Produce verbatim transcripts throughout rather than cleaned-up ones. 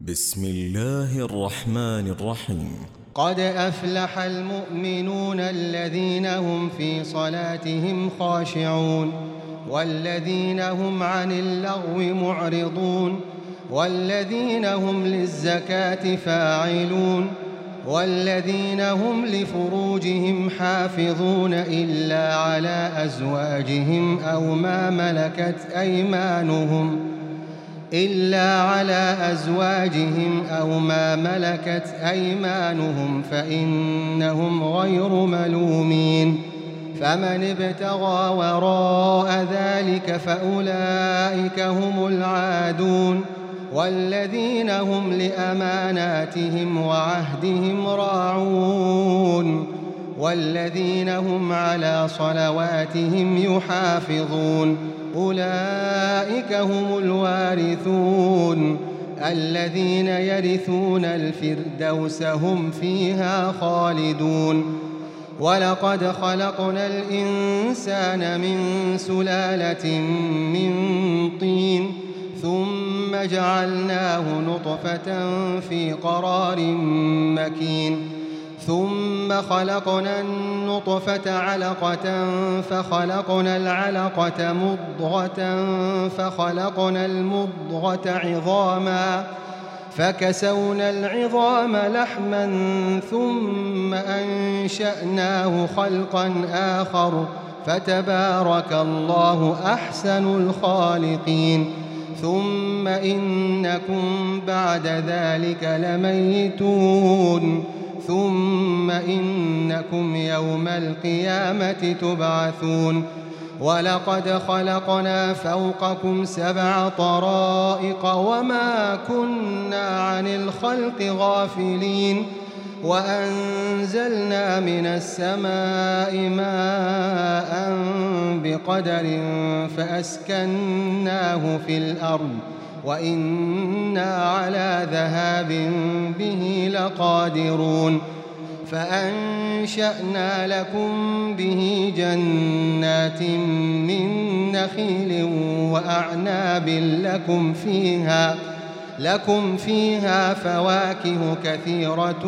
بسم الله الرحمن الرحيم. قد أفلح المؤمنون الذين هم في صلاتهم خاشعون والذين هم عن اللغو معرضون والذين هم للزكاة فاعلون والذين هم لفروجهم حافظون إلا على أزواجهم أو ما ملكت أيمانهم إلا على أزواجهم أو ما ملكت أيمانهم فإنهم غير ملومين. فمن ابتغى وراء ذلك فأولئك هم العادون والذين هم لأماناتهم وعهدهم راعون والذين هم على صلواتهم يحافظون أولئك هم الوارثون الذين يرثون الفردوس هم فيها خالدون. ولقد خلقنا الإنسان من سلالة من طين ثم جعلناه نطفة في قرار مكين ثم خلقنا النطفة علقة فخلقنا العلقة مضغة فخلقنا المضغة عظاما فكسونا العظام لحما ثم أنشأناه خلقا آخر فتبارك الله أحسن الخالقين. ثم إنكم بعد ذلك لميتون ثم إنكم يوم القيامة تبعثون. ولقد خلقنا فوقكم سبع طرائق وما كنا عن الخلق غافلين وأنزلنا من السماء ماء بقدر فأسكناه في الأرض وإنا على ذهاب به لقادرون. فأنشأنا لكم به جنات من نخيل وأعناب لكم فيها لكم فيها فواكه كثيرة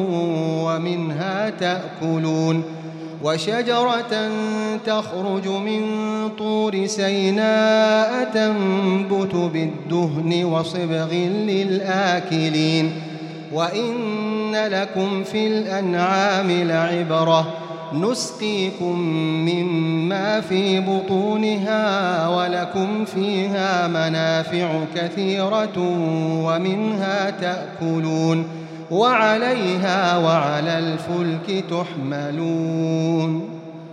ومنها تأكلون. وشجرة تخرج من طور سيناء تنبت بالدهن وصبغ للآكلين. وإن لكم في الأنعام لعبرة نسقيكم مما في بطونها ولكم فيها منافع كثيرة ومنها تأكلون وعليها وعلى الفلك تحملون.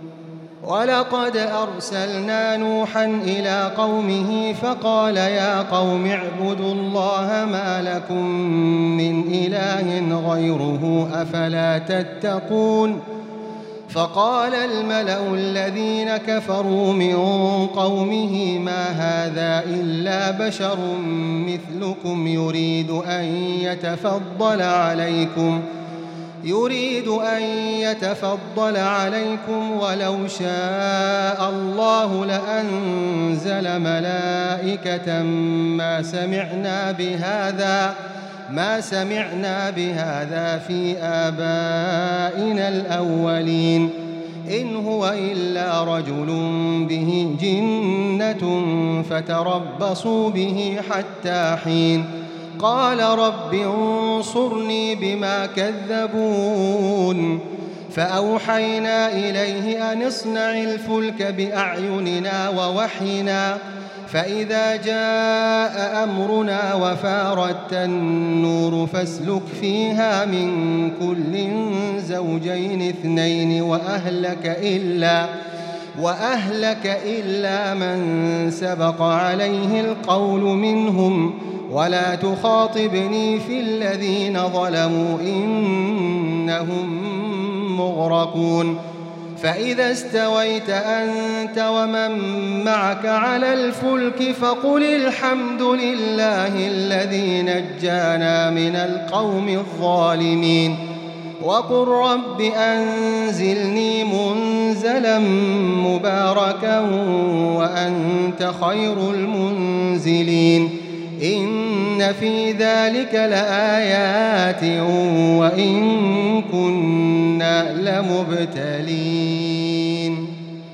ولقد أرسلنا نوحا إلى قومه فقال يا قوم اعبدوا الله ما لكم من إله غيره أفلا تتقون. فقال الملأ الذين كفروا من قومه ما هذا إلا بشر مثلكم يريد أن يتفضل عليكم يريد أن يتفضل عليكم ولو شاء الله لأنزل ملائكة ما سمعنا بهذا ما سمعنا بهذا في آبائنا الأولين إن هو إلا رجل به جنة فتربصوا به حتى حين. قال رب انصرني بما كذبون. فأوحينا إليه أن اصنع الفلك بأعيننا ووحينا فإذا جاء أمرنا وفارت النور فاسلك فيها من كل زوجين اثنين وأهلك إلا وأهلك إلا من سبق عليه القول منهم ولا تخاطبني في الذين ظلموا إنهم مغرقون. فإذا استويت أنت ومن معك على الفلك فقل الحمد لله الذي نجانا من القوم الظالمين وقل رب أنزلني منزلا مباركا وأنت خير المنزلين. إن في ذلك لآيات وإن كنا لمبتلين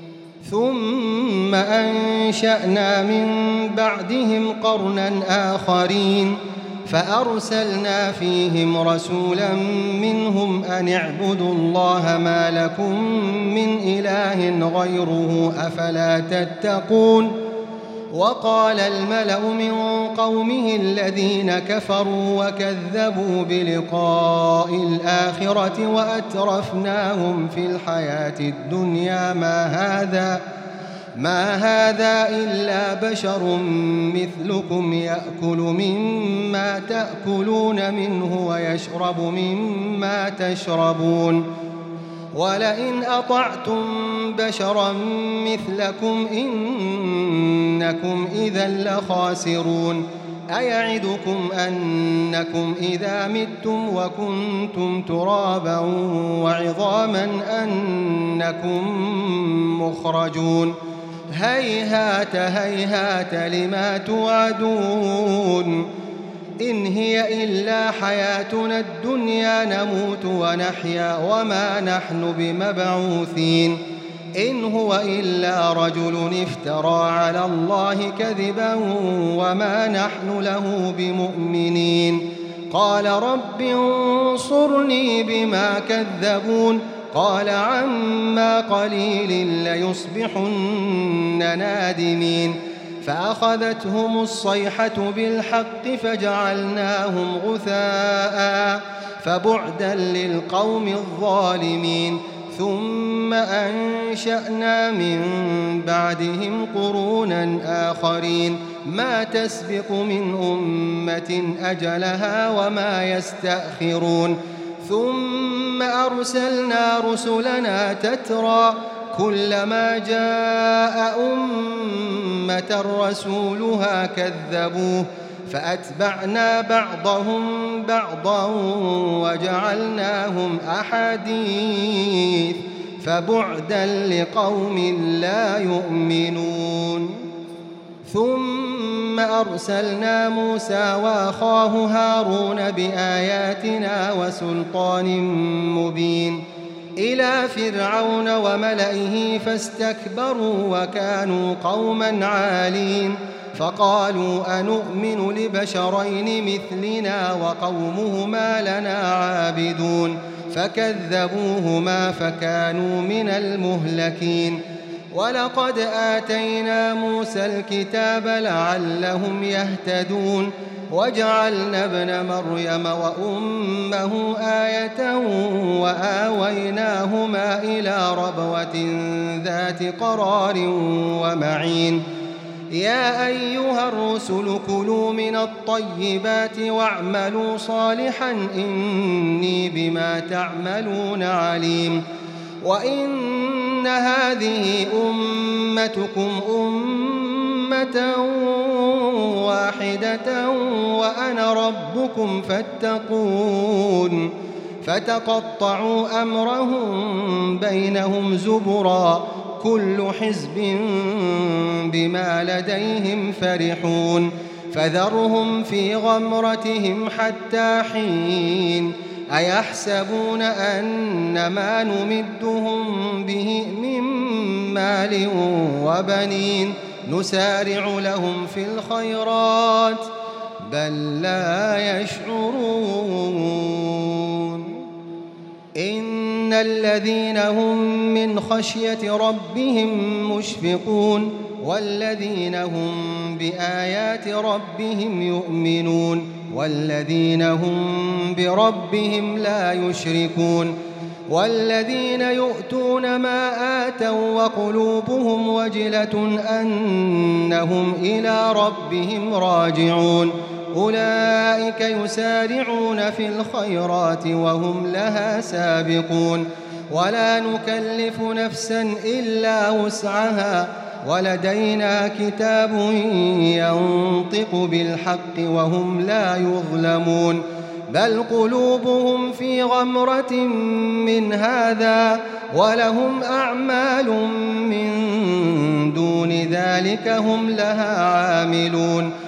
ثم أنشأنا من بعدهم قرنا آخرين فأرسلنا فيهم رسولا منهم أن اعبدوا الله ما لكم من إله غيره أفلا تتقون وقال الملأ من قومه الذين كفروا وكذبوا بلقاء الآخرة وأترفناهم في الحياة الدنيا ما هذا ما هذا إلا بشر مثلكم يأكل مما تأكلون منه ويشرب مما تشربون ولئن أطعتم بشرا مثلكم إنكم إذا لخاسرون أيعدكم أنكم إذا متم وكنتم ترابا وعظاما أنكم مخرجون هيهات هيهات لما توعدون إن هي إلا حياتنا الدنيا نموت ونحيا وما نحن بمبعوثين إن هو إلا رجل افترى على الله كذبا وما نحن له بمؤمنين قال رب انصرني بما كذبون قال عما قليل ليصبحن نادمين فأخذتهم الصيحة بالحق فجعلناهم غثاء فبعدا للقوم الظالمين ثم أنشأنا من بعدهم قرونا آخرين ما تسبق من أمة أجلها وما يستأخرون ثم أرسلنا رسلنا تترى كلما جاء أمة رسولها كذبوه فأتبعنا بعضهم بعضا وجعلناهم أحاديث فبعدا لقوم لا يؤمنون ثم أرسلنا موسى وأخاه هارون بآياتنا وسلطان مبين إلى فرعون وملئه فاستكبروا وكانوا قوما عالين فقالوا أنؤمن لبشرين مثلنا وقومهما لنا عابدون فكذبوهما فكانوا من المهلكين ولقد آتينا موسى الكتاب لعلهم يهتدون وجعلنا ابن مريم وأمه آية وآويناهما إلى ربوة ذات قرار ومعين يا أيها الرسل كلوا من الطيبات واعملوا صالحا إني بما تعملون عليم وإن هذه أمتكم أمة واحدة وأنا ربكم فاتقون فتقطعوا أمرهم بينهم زبرا كل حزب بما لديهم فرحون فذرهم في غمرتهم حتى حين أيحسبون أن ما نمدهم به من مال وبنين نسارع لهم في الخيرات بل لا يشعرون إن الذين هم من خشية ربهم مشفقون والذين هم بآيات ربهم يؤمنون والذين هم بربهم لا يشركون والذين يؤتون ما آتوا وقلوبهم وجلة أنهم إلى ربهم راجعون أولئك يسارعون في الخيرات وهم لها سابقون ولا نكلف نفسا إلا وسعها ولدينا كتاب ينطق بالحق وهم لا يظلمون بل قلوبهم في غمرة من هذا ولهم أعمال من دون ذلك هم لها عاملون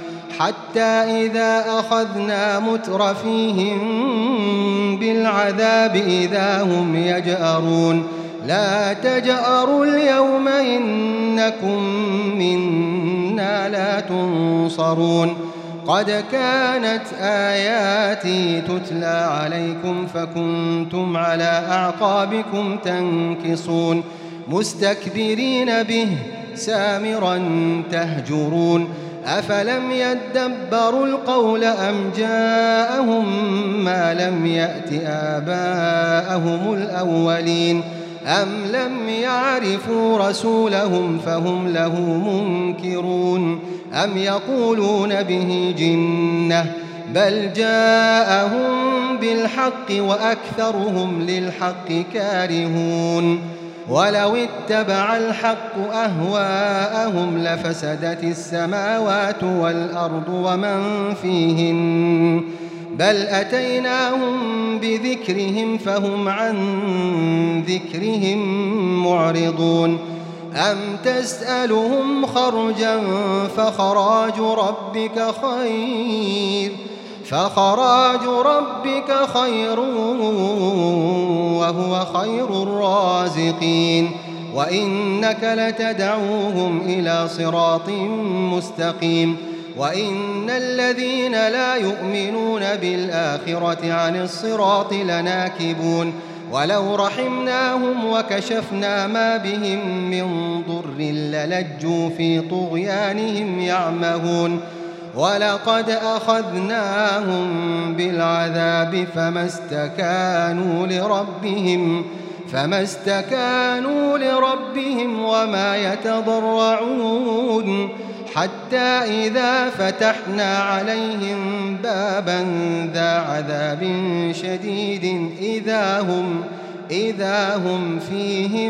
حتى إذا أخذنا مترفيهم بالعذاب إذا هم يجأرون لا تجأروا اليوم إنكم منا لا تنصرون قد كانت آياتي تتلى عليكم فكنتم على أعقابكم تنكصون مستكبرين به سامرا تهجرون أفلم يدبروا القول أم جاءهم ما لم يأت آباءهم الأولين أم لم يعرفوا رسولهم فهم له منكرون أم يقولون به جنة بل جاءهم بالحق وأكثرهم للحق كارهون ولو اتبع الحق أهواءهم لفسدت السماوات والأرض ومن فيهن بل أتيناهم بذكرهم فهم عن ذكرهم معرضون أم تسألهم خرجا فخراج ربك خير فخراج ربك خير وهو خير الرازقين وإنك لتدعوهم إلى صراط مستقيم وإن الذين لا يؤمنون بالآخرة عن الصراط لناكبون ولو رحمناهم وكشفنا ما بهم من ضر للجوا في طغيانهم يعمهون ولقد أخذناهم بالعذاب فما استكانوا لربهم فما استكانوا لربهم وما يتضرعون حتى إذا فتحنا عليهم بابا ذا عذاب شديد إذا هم إذا هم فيه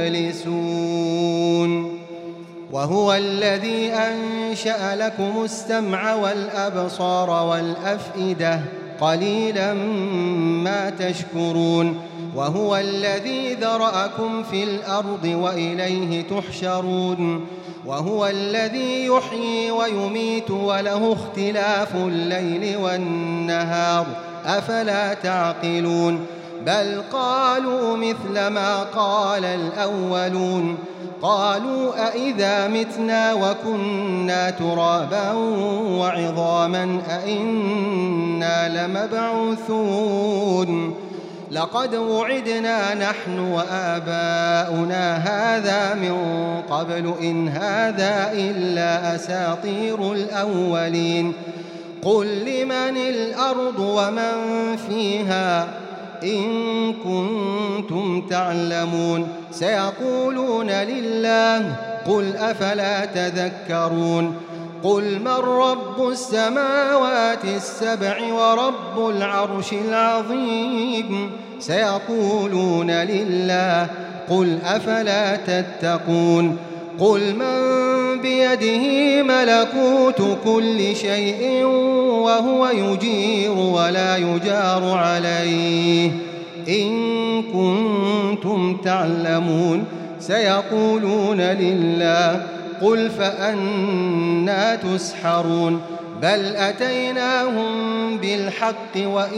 مبلسون وهو الذي أنشأ لكم السمع والأبصار والأفئدة قليلا ما تشكرون وهو الذي ذرأكم في الأرض وإليه تحشرون وهو الذي يحيي ويميت وله اختلاف الليل والنهار أفلا تعقلون بل قالوا مثل ما قال الأولون قالوا أإذا متنا وكنا ترابا وعظاما أإنا لمبعوثون لقد وعدنا نحن وآباؤنا هذا من قبل إن هذا إلا أساطير الأولين قل لمن الأرض ومن فيها إن كنتم تعلمون سيقولون لله قل أفلا تذكرون قل من رب السماوات السبع ورب العرش العظيم سيقولون لله قل أفلا تتقون قل من بيده ملكوت كل شيء وهو يجير ولا يجار عليه إن كنتم تعلمون سيقولون لله قل فأنى تسحرون بل أتيناهم بالحق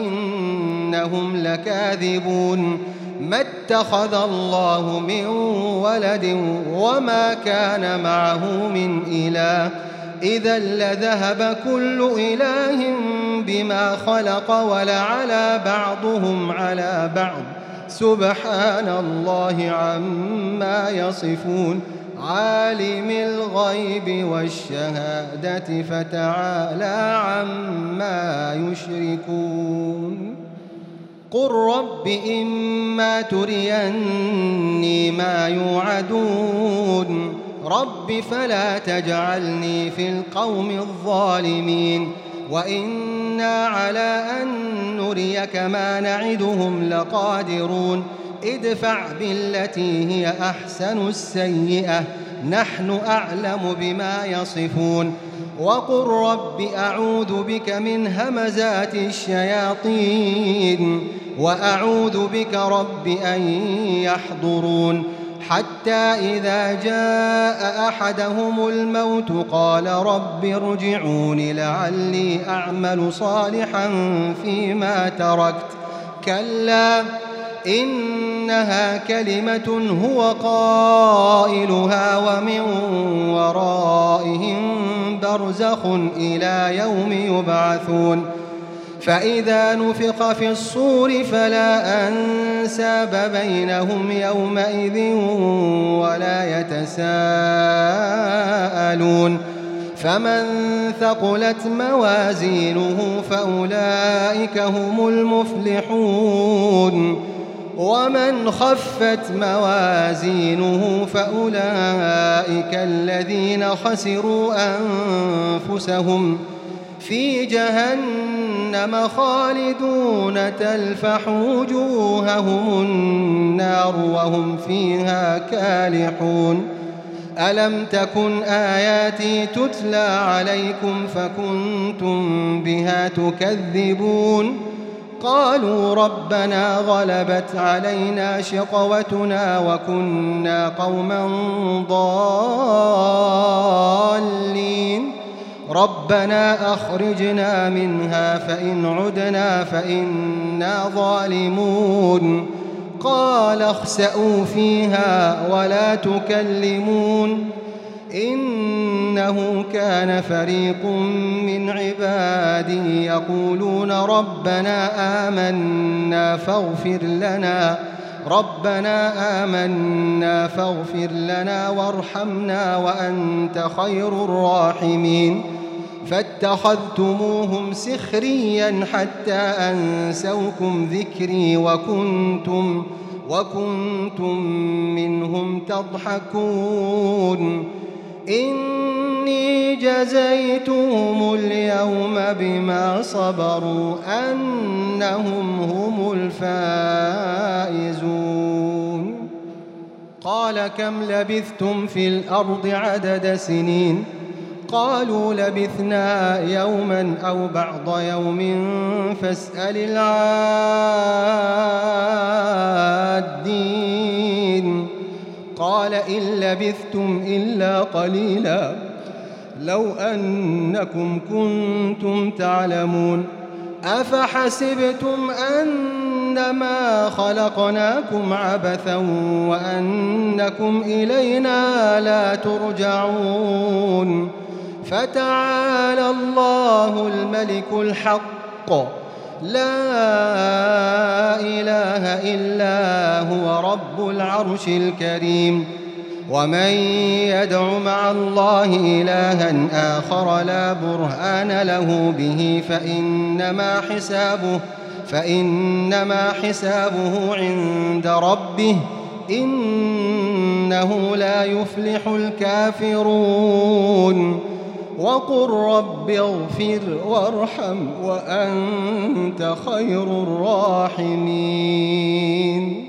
وإنهم لكاذبون ما اتخذ الله من ولد وما كان معه من إله إذا لذهب كل إله بما خلق ولعلى بعضهم على بعض سبحان الله عما يصفون عالم الغيب والشهادة فتعالى عما يشركون قل رب إما تريني ما يوعدون رب فلا تجعلني في القوم الظالمين وإنا على أن نريك ما نعدهم لقادرون ادفع بالتي هي أحسن السيئة نحن أعلم بما يصفون وقل رب أعوذ بك من همزات الشياطين وأعوذ بك رب أن يحضرون حتى إذا جاء أحدهم الموت قال رب ارجعون لعلي أعمل صالحا فيما تركت كلا إنها كلمة هو قائلها ومن ورائهم برزخ إلى يوم يبعثون فإذا نفخ في الصور فلا أنساب بينهم يومئذ ولا يتساءلون فمن ثقلت موازينه فأولئك هم المفلحون ومن خفت موازينه فأولئك الذين خسروا أنفسهم في جهنم خالدون تلفح وجوههم النار وهم فيها كالحون ألم تكن آياتي تتلى عليكم فكنتم بها تكذبون قالوا ربنا غلبت علينا شقوتنا وكنا قوما ضالين ربنا أخرجنا منها فإن عدنا فإنا ظالمون قال اخسئوا فيها ولا تكلمون إنه كان فريق من عبادي يقولون ربنا آمنا فاغفر لنا ربنا آمنا فاغفر لنا وارحمنا وأنت خير الراحمين فاتخذتموهم سخريا حتى أنسوكم ذكري وكنتم وكنتم منهم تضحكون إني جزيتهم اليوم بما صبروا أنهم هم الفائزون قال كم لبثتم في الأرض عدد سنين قالوا لبثنا يوما أو بعض يوم فاسأل العادين قال إن لبثتم إلا قليلا لو أنكم كنتم تعلمون أفحسبتم أنما خلقناكم عبثا وأنكم إلينا لا ترجعون فتعالى الله الملك الحق لا إله إلا هو رب العرش الكريم ومن يدع مع الله إلها آخر لا برهان له به فإنما حسابه فإنما حسابه عند ربه إنه لا يفلح الكافرون وقل رب اغفر وارحم وأنت خير الراحمين